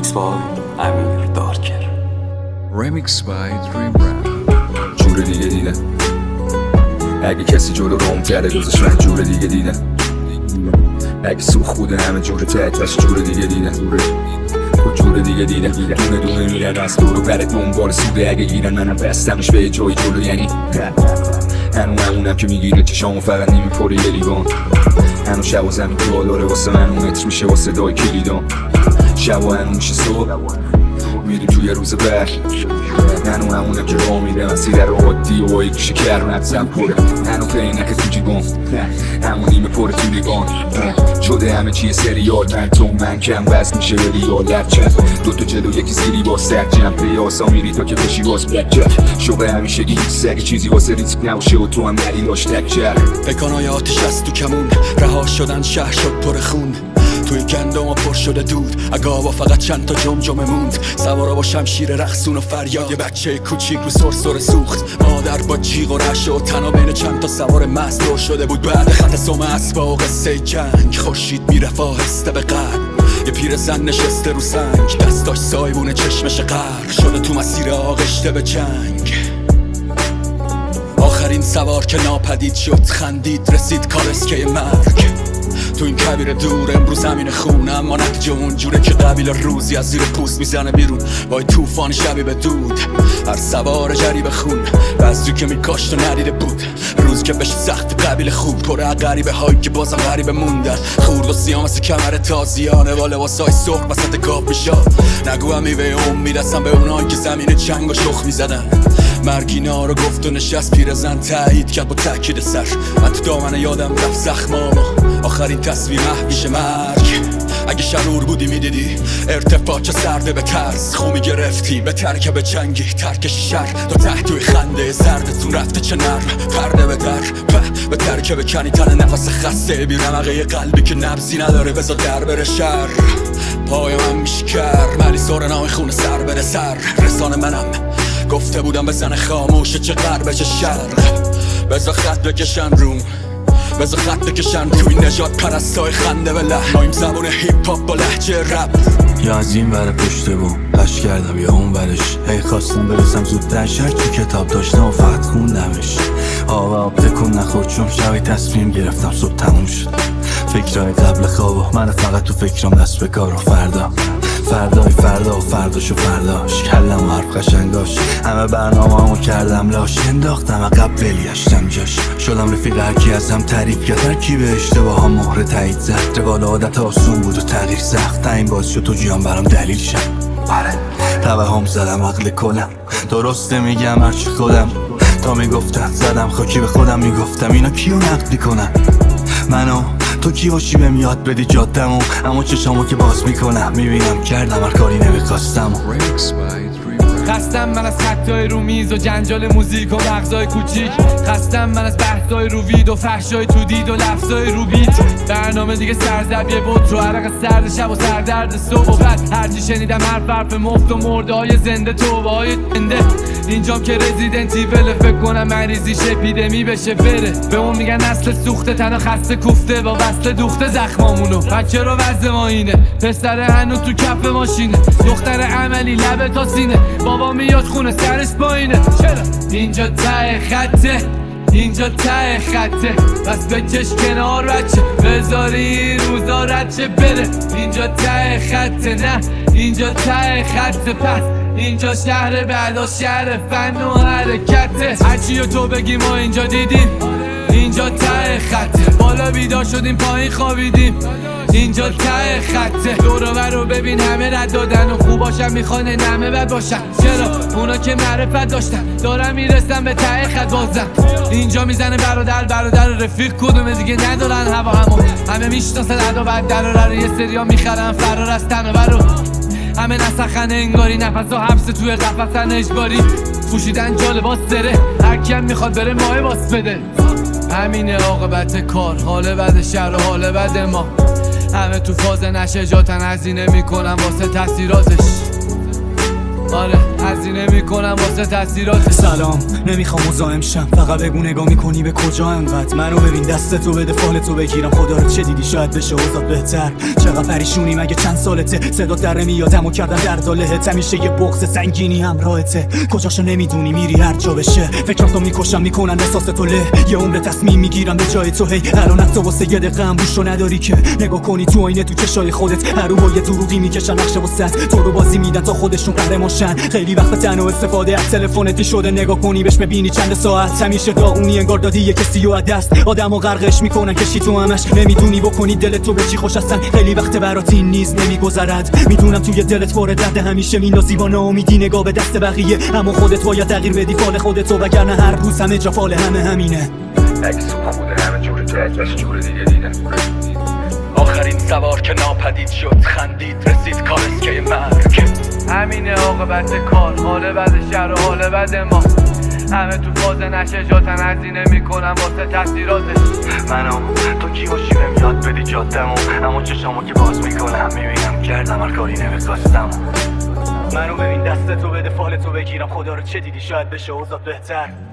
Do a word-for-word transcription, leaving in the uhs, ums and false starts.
Remix by امیر دارکر. Remix by Dream Rap. جور دیگه دیدم اگه کسی جلو روم کرده دوزش من جور دیگه دیدم. اگه سوخ بوده همه جور تحتش جور دیگه دیدم. جور دیگه دیدم دونه دونه میرن از دورو بره دنبال سوده اگه گیرن منم بستمش به جای جلو. یعنی هنو همونم که میگیره چشامو فقط نیمی پره یه لیوان. هنو شب و زمین تو داره واسه من اون متر میشه واسه دای کلیدان. شب و هنو میشه صبح میریم توی روز بر. هنو همونم که را میره مسیر رو عادی و یک شکر نبزم پره. هنو پینک تو جیبان همون نیمه پره تو لیوان. شده همه چیه سریال من تو من کم وزن میشه به ریال لبچن دوتا جلو یکی زیری با سر جمع ریاسا میری تا که بشی باز بلکر. شوقه همیشه گیت سگه چیزی واسه ریسک نباشه و تو هم نری لاش تکچر. بکانای آتش از تو کمون رها شدن شهر شد پر خون. توی گندم و پر شده دود اگاوا فقط چند تا جمجمه موند. سوارا با شمشیر رقصون و فریاد یه بچه کوچیک رو سرسره سوخت. مادر با جیغ و رشه و تنها بین چند تا سوار مست دور شده بود. بعد خط سوم اسبا و قصه جنگ خورشید میرفت آهسته به قد. یه پیر زن نشسته رو سنگ دستاش سایبونه چشمش غرق شده تو مسیر آغشته به جنگ. آخرین سوار که ناپدید شد خندید رسید کالسکه مرگ. تو این کبیر دور امروز زمین خون اما نتیجه اونجوره که قبیل روزی از زیر پوست میزنه بیرون. وای توفان شبی به دود هر سوار جریب خون بزری که میکاشت و ندیده بود. روز که بشه سخت قبیل خوب پره غریبه هایی که بازم غریبه موندن. خورد و سیاه مثل کمر تازیانه با لباسای سرخ وسط گاب میشا. نگو هم میوه امید هستم به اونایی که زمین جنگ و شخ میزدن. مرگینا رو گفت و نشست پیرزن تایید کرد با تاکید سر. من تو دامنه یادم رفت زخمامو آخرین تصویر محویش مرگ. اگه شرور بودی میدیدی ارتفاع سرده به ترس خو میگرفتی به ترکه به جنگی ترکش شر. تا تحتوی خنده زردتون رفته چه نرم پرده به در به به ترکه به کنی تن نفس خسته بی رمقه قلبی که نبزی نداره بذار در بره شر. پای من میشکر ملی سور نام خونه سر بره سر. رسانه منم گفته بودم بزن خاموشه چه غربه چه شرق. بذار خط بکشن روم بذار خط بکشن روی نجات پرستای خنده و لحن. ما این زبون هیپ هاپ با لحجه رپ. یا از این ور پشت بوم قش کردم یا اون ورش. هی خواستم برسم زودتر شهر تو کتاب داشتم و فقط خوندمش. آب آب تکون نخورد چون شبی تصمیم گرفتم صبح تموم شد. فکرهای قبل خواب من فقط تو فکرم دست به کار و فردا فردای فردا و فرداش و فرداش. کلم و حرف قشنگاش همه برنامه همو کردم لاش. انداختم عقب ولیشتم جاش. شدم رفیق هرکی ازم تعریف کرد هرکی به اشتباه ها مهر تایید زد. روال عادت آسون بود و تغییر سخت این باز شد تو جیان برام دلیل شد. بره توهم زدم عقل کلم درسته میگم هرچی خودم تا میگفتن زدم خاکی به خودم میگفتم اینا کیو نقد میکنن. منو تو کی باشی بهم یاد بدی جادمو اما چشامو که باز میکنم میبینم کردم هر کاری نمیخواستم. خستم من از خطای رو میز و جنجال موزیک و مغزای کوچیک. خستم من از بحثای رو وید و فحشای تو دید و لفظای رو بیت. برنامه دیگه سرزبیه بود رو عرق سرد شب و سردرد صبح و بعد هرچی شنیدم هر حرف مفت و مرده های زنده توبه های زنده. اینجام که رزیدنتی وله فکر کنم مریضیش اپیدمی بشه بره. به اون میگن نسل سوخته تنها خسته کوفته با وصل دوخته زخمامونو. بچه رو وضع ما اینه پسر هنو تو کف ماشینه. دختر عملی لبه تا سینه بابا میاد خونه سرش پایینه. چرا اینجا ته خطه اینجا ته خطه پس بکش کنار بچه بذاری این روزا رد چه بره. اینجا ته خطه نه اینجا ته خطه پس اینجا شهر بعدا شهر فن و حرکته. هرچی و تو بگی ما اینجا دیدیم اینجا ته خطه. بالا بیدار شدیم پایین خوابیدیم اینجا ته خطه. دورو رو ببین همه رد دادن و خوباشم میخوانه نمه بد باشن. چرا اونا که معرفت داشتن دارم میرسن به ته خط بازم. اینجا میزنه برادر برادر رفیق کدومه دیگه ندارن هوا همون. همه میشناسن ادا بعد در رو یه سریا میخرن فرار از تن و برو. همه نسخن انگاری نفس و حبس توی قفصن اجباری. پوشیدن جا لباس سره هرکی هم میخواد بره ماه باس بده. همینه عاقبت کار حال بد شهر و حال بد ما. همه تو فاز نشه جاتن هزینه میکنن واسه تاثیراتش. آره هزینه میکنم واسه تاثیرات. سلام نمیخوام مزاحم شم، فقط بگو نگاه میکنی به کجا انقدر. منو ببین دستتو بده فالتو بگیرم، خدا رو چه دیدی شاید بشه اوضاع بهتر. چقدر پریشونی مگه چند سالته، صدا در میادمو کردم در دالهت. همیشه یه بغض سنگینی همراهته، کجاشو نمیدونی میری هر جا بشه. فکراتو میکشم میکنن احساس تو له، یه عمر تصمیم میگیرم به جای تو. هی الان تو واسه یه دقیقه هم روشو نداری که نگاه کنی تو آینه تو چشای خودت. هر روز یه دروغی میکشن نقشه واسط، تو رو بازی میدن تا خودشون قهرمانشن. خیلی وقت تنها استفاده از تلفنت شده، نگاه کنی بهش ببینی چند ساعت. همیشه داغونی انگار دادی یه کسی و دست، آدمو غرقش میکنن کشی تو همش. نمیدونی بکنی دلت تو به چی خوش هستن، خیلی وقت برات این نیز نمیگذرد. میدونم توی دلت پر درد، همیشه میندازی با ناامیدی نگاه به دست بقیه. اما خودت باید تغییر بدی فال خودتو، وگرنه هر روز همه جا فال همه همینه. اگه سو خوده همه جور تک جور دیگه دیدن. آخرین سوار که ناپدید شد خندید رسید کالسکه مرگ. همینه عاقبت کار، حال بد شهر و حال بد ما. همه تو فاز نشه جاتن هزینه میکنم واسه تاثیراتش. منو تو کی باشی بهم یاد بدی جادمو، اما چشامو که باز میکنم میبینم کردم هر کاری نمیخواستم. منو ببین دستتو بده فالتو بگیرم، خدا رو چه دیدی شاید بشه اوضاع بهتر.